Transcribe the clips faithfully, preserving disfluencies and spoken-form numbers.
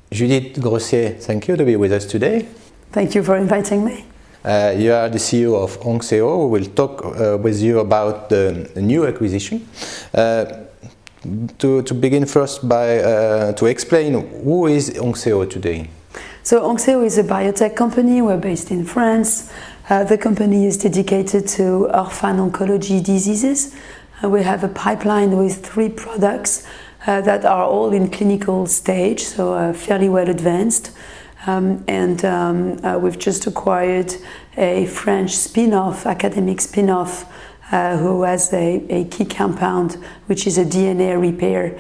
Judith Grossier, thank you to be with us today. Thank you for inviting me. Uh, you are the C E O of Onxeo. We will talk uh, with you about the, the new acquisition. Uh, to, to begin first by uh, to explain who is Onxeo today. So Onxeo is a biotech company. We're based in France. Uh, the company is dedicated to orphan oncology diseases. Uh, we have a pipeline with three products uh, that are all in clinical stage, so uh, fairly well advanced. Um, and um, uh, we've just acquired a French spin-off, academic spin-off, uh, who has a, a key compound, which is a D N A repair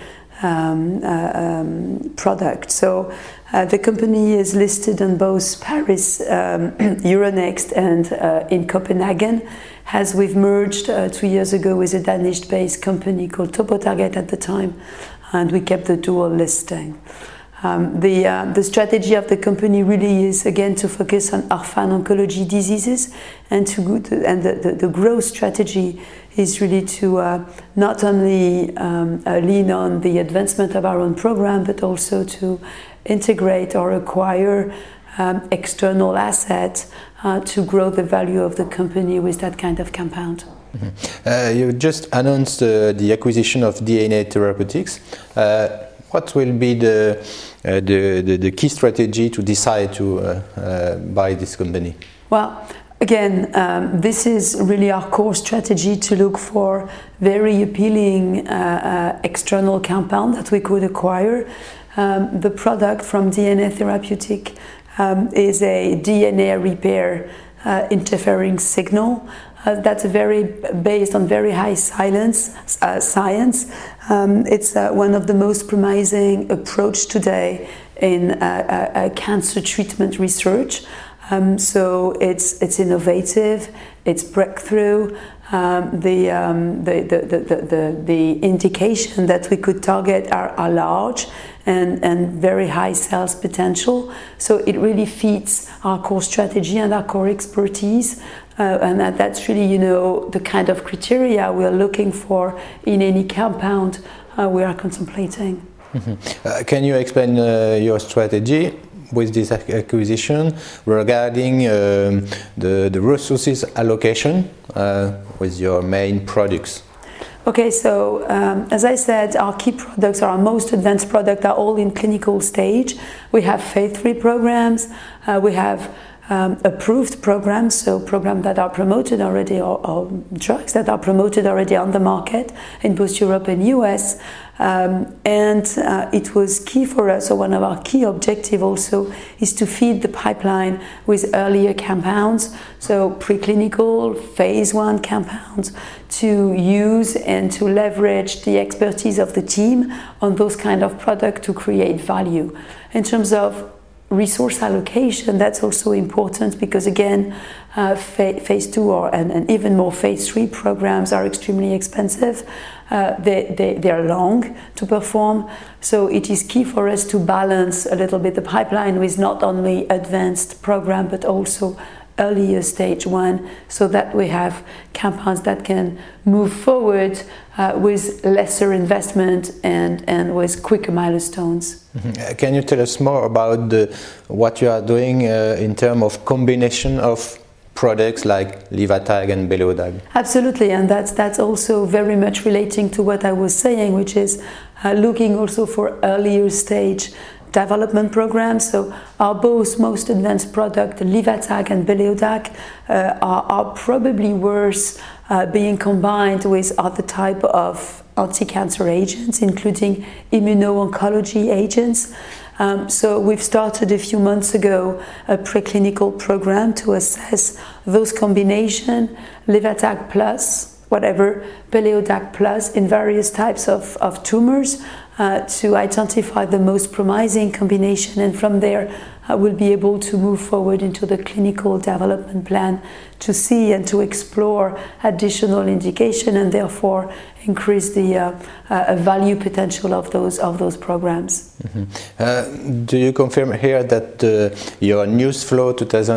um, uh, um, product. So uh, the company is listed on both Paris, um, Euronext, and uh, in Copenhagen, as we've merged uh, two years ago with a Danish-based company called TopoTarget at the time, and we kept the dual listing. Um, the, uh, the strategy of the company really is, again, to focus on orphan oncology diseases, and, to, and the, the, the growth strategy is really to uh, not only um, uh, lean on the advancement of our own program, but also to integrate or acquire um, external assets uh, to grow the value of the company with that kind of compound. Mm-hmm. uh, you just announced uh, the acquisition of D N A Therapeutics. Uh, what will be the, uh, the, the, the key strategy to decide to uh, uh, buy this company? Well, again, um, this is really our core strategy, to look for very appealing uh, uh, external compound that we could acquire. Um, the product from D N A Therapeutic um, is a D N A repair uh, interfering signal. Uh, that's very based on very high science. Uh, science. Um, it's uh, one of the most promising approach today in uh, uh, uh, cancer treatment research. Um, so it's it's innovative, it's breakthrough. Um, the, um, the, the, the, the, the indication that we could target are, are large and, and very high sales potential. So it really fits our core strategy and our core expertise. Uh, and that, that's really, you know, the kind of criteria we are looking for in any compound uh, we are contemplating. Mm-hmm. uh, can you explain uh, your strategy with this acquisition regarding um, the, the resources allocation uh, with your main products? Okay, so um, as I said, our key products, our most advanced products, are all in clinical stage. We have phase three programs, uh, we have um, approved programs, so programs that are promoted already, or, or drugs that are promoted already on the market in both Europe and U S. Um, and uh, it was key for us, so one of our key objectives also is to feed the pipeline with earlier compounds, so preclinical, phase one compounds, to use and to leverage the expertise of the team on those kind of products to create value. In terms of resource allocation, that's also important because, again, uh, fa phase two or and, and even more phase three programs are extremely expensive. Uh, they, they, they are long to perform, so it is key for us to balance a little bit the pipeline with not only advanced program but also earlier stage one, so that we have compounds that can move forward uh, with lesser investment and, and with quicker milestones. Mm-hmm. Can you tell us more about the, what you are doing uh, in terms of combination of products like Livatag and Beleodag? Absolutely, and that's that's also very much relating to what I was saying, which is uh, looking also for earlier stage development programs. So our both most advanced product, Livatag and Beleodag, uh, are, are probably worth uh, being combined with other type of anti-cancer agents, including immuno-oncology agents. Um, so we've started a few months ago a preclinical program to assess those combination, Livatag plus, whatever, Beleodag plus, in various types of, of tumors, uh, to identify the most promising combination, and from there uh, we'll be able to move forward into the clinical development plan to see and to explore additional indication and therefore increase the uh, uh, value potential of those of those programs. Mm-hmm. uh, do you confirm here that uh, your news flow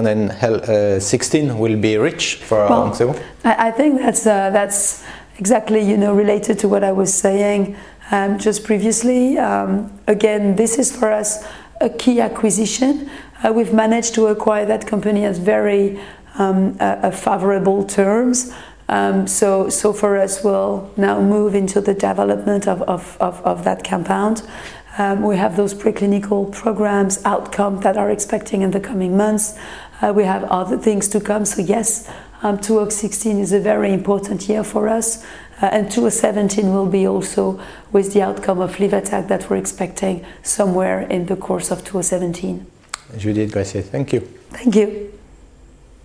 twenty sixteen will be rich for well, Onxeo? I, I think that's uh, that's exactly, you know, related to what I was saying um, just previously. Um, again, this is for us a key acquisition. Uh, we've managed to acquire that company at very um, uh, favorable terms. Um, so, so for us, we'll now move into the development of, of, of, of that compound. Um, we have those preclinical programs, outcome that are expecting in the coming months. Uh, we have other things to come. So yes, um, two thousand sixteen is a very important year for us. Uh, and two thousand seventeen will be also with the outcome of LivaTac that we're expecting somewhere in the course of two thousand seventeen. Judith Gressier, thank you. Thank you.